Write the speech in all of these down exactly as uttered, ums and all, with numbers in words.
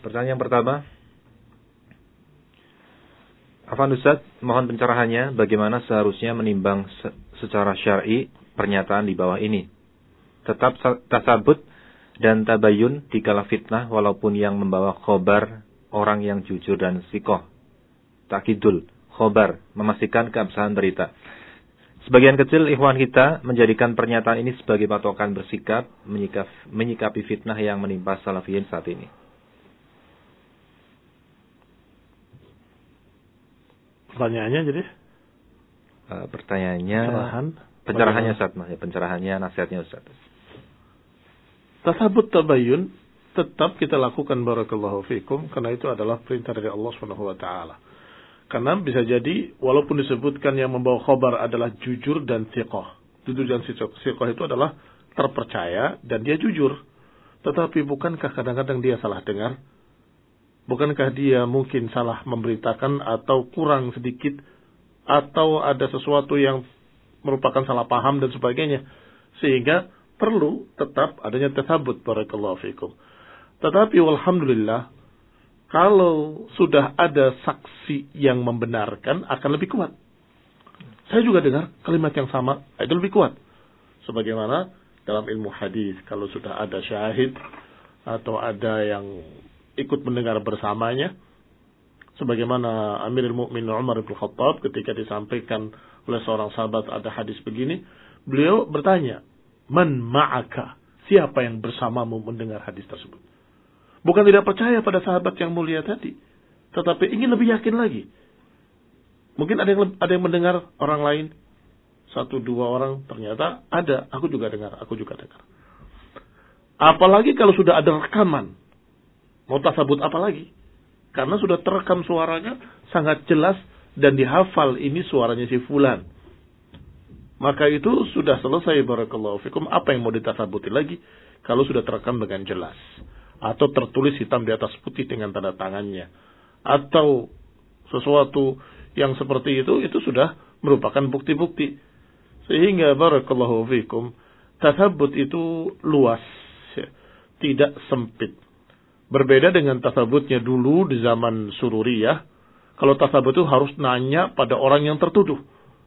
pertanyaan yang pertama. Afwan Ustaz, mohon pencerahannya bagaimana seharusnya menimbang se- secara syar'i pernyataan di bawah ini. Tetap tasabut dan tabayun dikala fitnah walaupun yang membawa khobar orang yang jujur dan sikoh. Takidul, khobar, memastikan keabsahan berita. Sebagian kecil ikhwan kita menjadikan pernyataan ini sebagai patokan bersikap menyikap, menyikapi fitnah yang menimpa salafiyin saat ini. Pertanyaannya jadi? Uh, pertanyaannya, Pencerahan, pencerahannya Ustaz, ya, pencerahannya, nasihatnya Ustaz. Tasabut tabayun tetap kita lakukan barakallahu fikum karena itu adalah perintah dari Allah Subhanahu wa taala. Karena bisa jadi walaupun disebutkan yang membawa khabar adalah jujur dan thiqah. Jujur dan thiqah itu adalah terpercaya dan dia jujur. Tetapi bukankah kadang-kadang dia salah dengar? Bukankah dia mungkin salah memberitakan atau kurang sedikit atau ada sesuatu yang merupakan salah paham dan sebagainya. Sehingga perlu tetap adanya tasabut barakallahu fikum. Tetapi walhamdulillah kalau sudah ada saksi yang membenarkan akan lebih kuat. Saya juga dengar kalimat yang sama, itu lebih kuat. Sebagaimana dalam ilmu hadis kalau sudah ada syahid atau ada yang ikut mendengar bersamanya, sebagaimana Amirul Mukminin Umar bin Khattab ketika disampaikan oleh seorang sahabat ada hadis begini, beliau bertanya, "Man ma'aka?" Siapa yang bersamamu mendengar hadis tersebut? Bukan tidak percaya pada sahabat yang mulia tadi, tetapi ingin lebih yakin lagi. Mungkin ada yang ada yang mendengar orang lain, satu dua orang, ternyata ada, aku juga dengar, aku juga dengar. Apalagi kalau sudah ada rekaman. Mau tasabut apa lagi? Karena sudah terekam suaranya sangat jelas dan dihafal ini suaranya si fulan. Maka itu sudah selesai barakallahu fikum. Apa yang mau ditasabuti lagi kalau sudah terekam dengan jelas atau tertulis hitam di atas putih dengan tanda tangannya atau sesuatu yang seperti itu, itu sudah merupakan bukti-bukti. Sehingga barakallahu fikum, tasabut itu luas, tidak sempit. Berbeda dengan tasabutnya dulu di zaman Sururiyah. Kalau tasabut itu harus nanya pada orang yang tertuduh.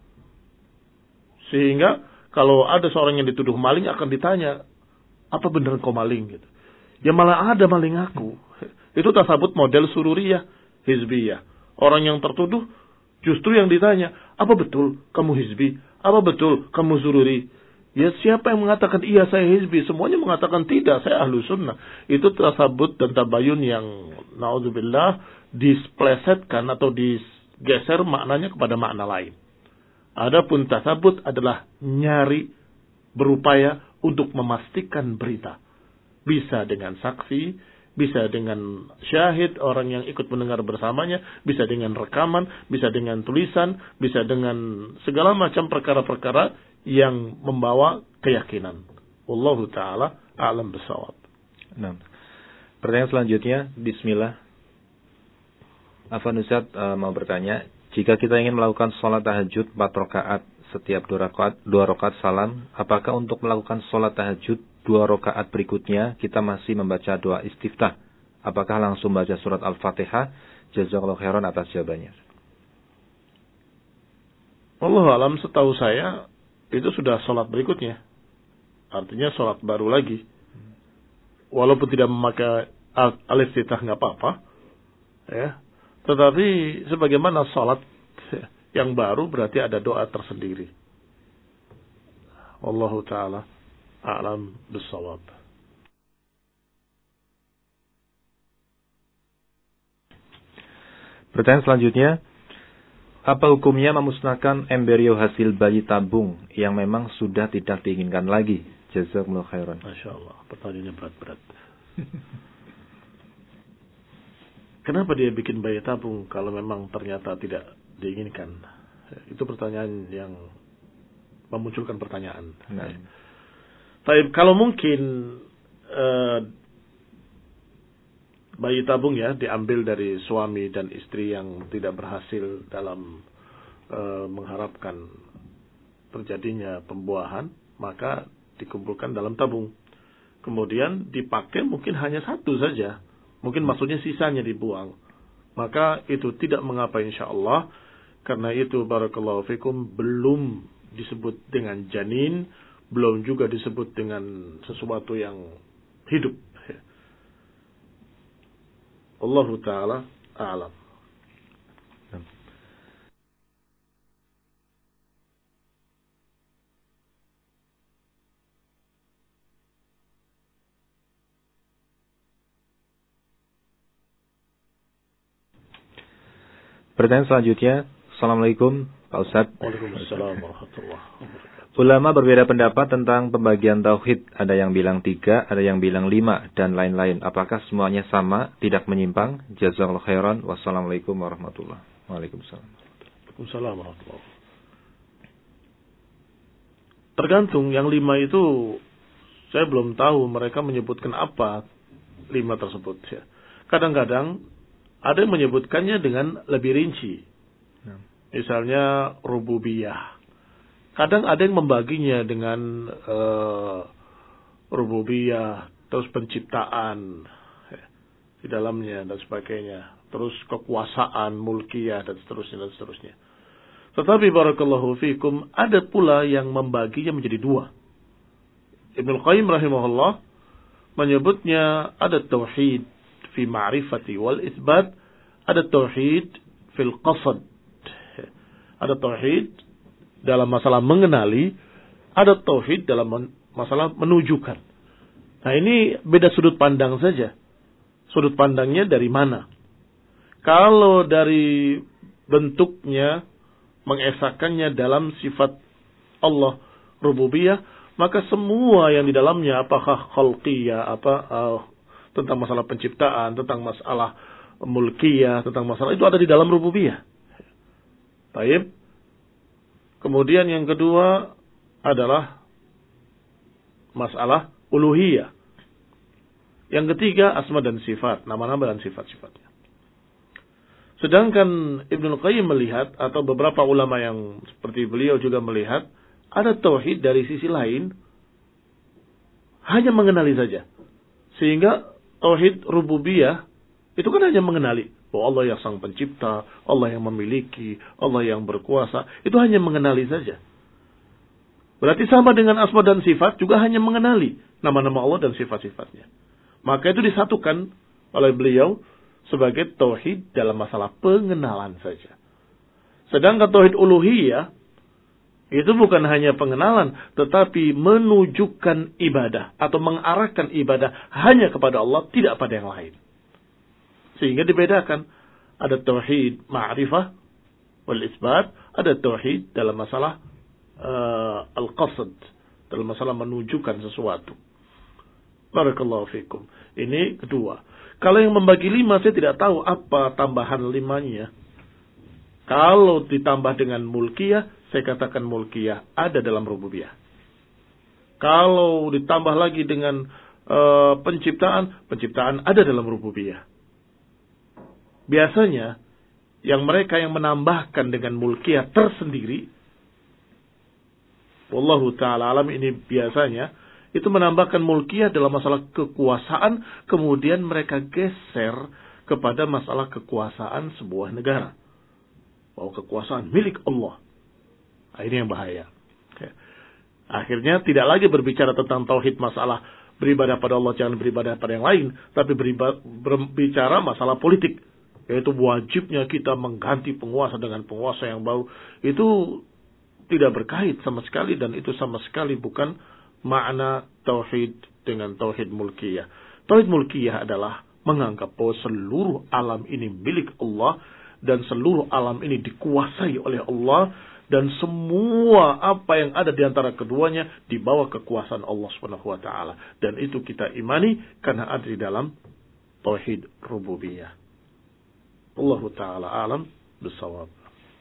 Sehingga kalau ada seorang yang dituduh maling akan ditanya, apa benar kau maling? Gitu. Ya malah ada maling aku. Itu tasabut model Sururiyah, Hizbiyah. Orang yang tertuduh justru yang ditanya, apa betul kamu Hizbi? Apa betul kamu Sururi? Ya siapa yang mengatakan iya saya hizbi? Semuanya mengatakan tidak, saya ahlu sunnah. Itu tasabut dan tabayun yang naudzubillah displesetkan atau digeser maknanya kepada makna lain. Adapun tasabut adalah nyari, berupaya untuk memastikan berita. Bisa dengan saksi, bisa dengan syahid, orang yang ikut mendengar bersamanya, bisa dengan rekaman, bisa dengan tulisan, bisa dengan segala macam perkara-perkara yang membawa keyakinan. Wallahu ta'ala a'lam bisawab. Nah, pertanyaan selanjutnya, bismillah. Afwan Ustaz uh, mau bertanya, jika kita ingin melakukan sholat tahajud empat rakaat setiap dua rakaat, dua rakaat salam, apakah untuk melakukan sholat tahajud dua rakaat berikutnya kita masih membaca doa istiftah? Apakah langsung baca surat Al-Fatihah? Jazakallahu khairan atas jawabannya. Wallahu a'lam, setahu saya itu sudah sholat berikutnya. Artinya sholat baru lagi. Walaupun tidak memakai al-iftitah nggak apa-apa. Ya. Tetapi sebagaimana sholat yang baru berarti ada doa tersendiri. Wallahu ta'ala a'lam bis-shawab. Pertanyaan selanjutnya, apa hukumnya memusnahkan embrio hasil bayi tabung yang memang sudah tidak diinginkan lagi? Jazakumullah khairan. Masya Allah, pertanyaannya berat-berat. Kenapa dia bikin bayi tabung kalau memang ternyata tidak diinginkan? Itu pertanyaan yang memunculkan pertanyaan. Nah. Tapi kalau mungkin uh, bayi tabung ya diambil dari suami dan istri yang tidak berhasil dalam uh, mengharapkan terjadinya pembuahan, maka dikumpulkan dalam tabung. Kemudian dipakai mungkin hanya satu saja Mungkin maksudnya sisanya dibuang. Maka itu tidak mengapa insyaallah. Karena itu barakallahu fikum belum disebut dengan janin, belum juga disebut dengan sesuatu yang hidup. Allahu ta'ala a'lam. Pertanyaan selanjutnya, Assalamualaikum Pak Ustadz. Waalaikumsalam warahmatullahi wabarakatuh. Ulama berbeda pendapat tentang pembagian tauhid. Ada yang bilang tiga, ada yang bilang lima, dan lain-lain. Apakah semuanya sama, tidak menyimpang? Jazakallahu khairan. Wassalamualaikum warahmatullahi wabarakatuh. Waalaikumsalam. Waalaikumsalam warahmatullahi wabarakatuh. Tergantung, yang lima itu saya belum tahu mereka menyebutkan apa lima tersebut. Ya. Kadang-kadang ada yang menyebutkannya dengan lebih rinci. Ya. Misalnya rububiyah. Kadang ada yang membaginya dengan uh, rububiyah, terus penciptaan ya, di dalamnya dan sebagainya. Terus kekuasaan, mulkiyah dan seterusnya dan seterusnya. Tetapi barakallahu fikum ada pula yang membaginya menjadi dua. Ibnu Qayyim rahimahullah menyebutnya ada tauhid fi ma'rifati wal isbat, ada tauhid fil qasad. Ada tauhid dalam masalah mengenali, ada tauhid dalam masalah menunjukkan. Nah, ini beda sudut pandang saja. Sudut pandangnya dari mana? Kalau dari bentuknya mengesakannya dalam sifat Allah rububiyah, maka semua yang di dalamnya apakah khalqiyah, apa uh, tentang masalah penciptaan, tentang masalah mulkiyah, tentang masalah itu ada di dalam rububiyah. Baik. Kemudian yang kedua adalah masalah uluhiyah. Yang ketiga asma dan sifat, nama-nama dan sifat-sifatnya. Sedangkan Ibnu Qayyim melihat, atau beberapa ulama yang seperti beliau juga melihat, ada tauhid dari sisi lain, hanya mengenali saja. Sehingga tauhid rububiyah itu kan hanya mengenali bahwa Allah yang sang pencipta, Allah yang memiliki, Allah yang berkuasa, itu hanya mengenali saja. Berarti sama dengan asma dan sifat juga hanya mengenali nama-nama Allah dan sifat-sifatnya. Maka itu disatukan oleh beliau sebagai tauhid dalam masalah pengenalan saja. Sedangkan tauhid uluhiyah itu bukan hanya pengenalan, tetapi menunjukkan ibadah atau mengarahkan ibadah hanya kepada Allah, tidak pada yang lain. Sehingga dibedakan, ada tauhid ma'rifah wal isbat, ada tauhid dalam masalah uh, al-qasad, dalam masalah menunjukkan sesuatu. Barakallahu fikum. Ini kedua. Kalau yang membagi lima, saya tidak tahu apa tambahan limanya. Kalau ditambah dengan mulkiyah, saya katakan mulkiyah ada dalam rububiyah. Kalau ditambah lagi dengan uh, penciptaan, penciptaan ada dalam rububiyah. Biasanya, yang mereka yang menambahkan dengan mulkiyah tersendiri, wallahu ta'ala alam, ini biasanya, itu menambahkan mulkiyah dalam masalah kekuasaan, kemudian mereka geser kepada masalah kekuasaan sebuah negara. Bahwa kekuasaan milik Allah. Nah, ini yang bahaya. Akhirnya tidak lagi berbicara tentang tauhid masalah beribadah pada Allah, jangan beribadah pada yang lain, tapi berbicara masalah politik. Yaitu wajibnya kita mengganti penguasa dengan penguasa yang baru. Itu tidak berkait sama sekali, dan itu sama sekali bukan makna tauhid dengan tauhid mulkiyah. Tauhid mulkiyah adalah menganggap bahwa seluruh alam ini milik Allah, dan seluruh alam ini dikuasai oleh Allah, dan semua apa yang ada di antara keduanya di bawah kekuasaan Allah Subhanahu wa taala. Dan itu kita imani karena ada di dalam tauhid rububiyah. Allah Ta'ala alam bisawab.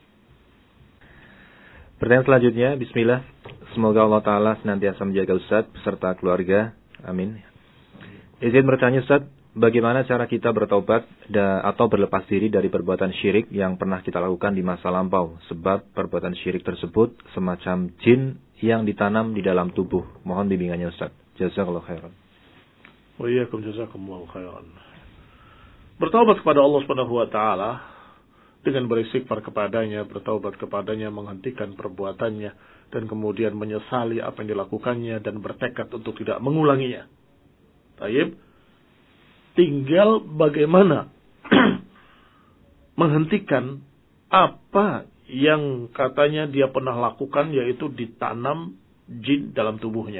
Pertanyaan selanjutnya, bismillah. Semoga Allah Ta'ala senantiasa menjaga Ustaz beserta keluarga. Amin. Izin bertanya Ustaz, bagaimana cara kita bertaubat da, atau berlepas diri dari perbuatan syirik yang pernah kita lakukan di masa lampau? Sebab perbuatan syirik tersebut semacam jin yang ditanam di dalam tubuh. Mohon bimbingannya Ustaz. Jazakallahu khairan. Wa iyyakum jazakumullahu khairan. bertaubat kepada Allah Subhanahu wa taala dengan beristighfar kepadanya, bertaubat kepadanya, menghentikan perbuatannya, dan kemudian menyesali apa yang dilakukannya dan bertekad untuk tidak mengulanginya. Taib, tinggal bagaimana menghentikan apa yang katanya dia pernah lakukan, yaitu ditanam jin dalam tubuhnya.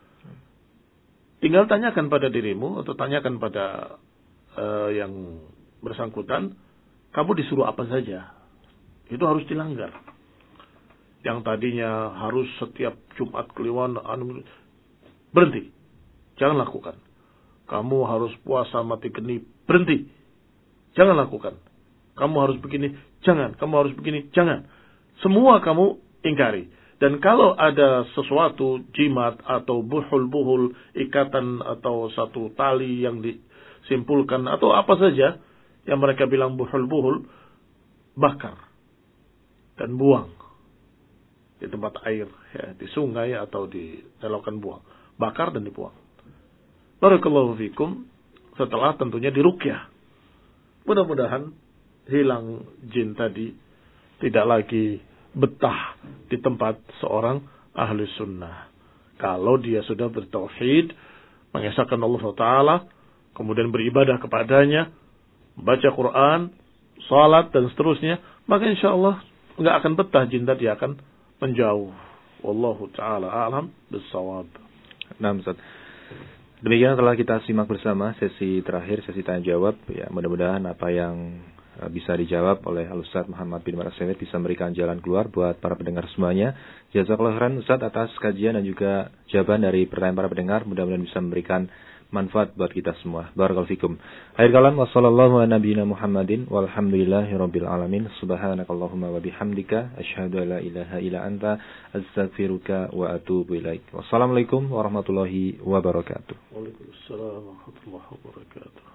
Tinggal tanyakan pada dirimu atau tanyakan pada uh, yang bersangkutan, kamu disuruh apa saja. Itu harus dilanggar. Yang tadinya harus setiap Jumat Kliwon, berhenti. Jangan lakukan. Kamu harus puasa mati geni, berhenti. Jangan lakukan. Kamu harus begini, jangan. Kamu harus begini, jangan. Semua kamu ingkari. Dan kalau ada sesuatu, jimat atau buhul-buhul, ikatan atau satu tali yang disimpulkan, atau apa saja yang mereka bilang buhul-buhul, bakar dan buang di tempat air, ya, di sungai atau di selokan buang. Bakar dan dibuang. Barakallahu fikum. Setelah tentunya diruqyah. Mudah-mudahan hilang jin tadi, tidak lagi betah di tempat seorang ahli sunnah. Kalau dia sudah bertauhid, mengesahkan Allah Taala, kemudian beribadah kepadanya, baca Quran, salat dan seterusnya, maka insya Allah nggak akan betah jin tadi, akan menjauh. Wallahu taala a'lam bissawab. Nah, Ustaz. Demikian telah kita simak bersama sesi terakhir, sesi tanya jawab. Ya, mudah-mudahan apa yang bisa dijawab oleh Al-Ustaz Muhammad bin Marasewet bisa memberikan jalan keluar buat para pendengar semuanya. Jazakallahu khairan Ustaz atas kajian dan juga jawaban dari pertanyaan para pendengar. Mudah-mudahan bisa memberikan manfaat buat kita semua. Barakallahu fikum. Akhir kalam, wassallallahu ala nabiyina Muhammadin walhamdulillahi rabbil alamin. Subhanakallahumma wa bihamdika asyhadu an la ilaha illa anta astaghfiruka wa atubu ilaik. Wassalamualaikum warahmatullahi wabarakatuh. Waalaikumsalam warahmatullahi wabarakatuh.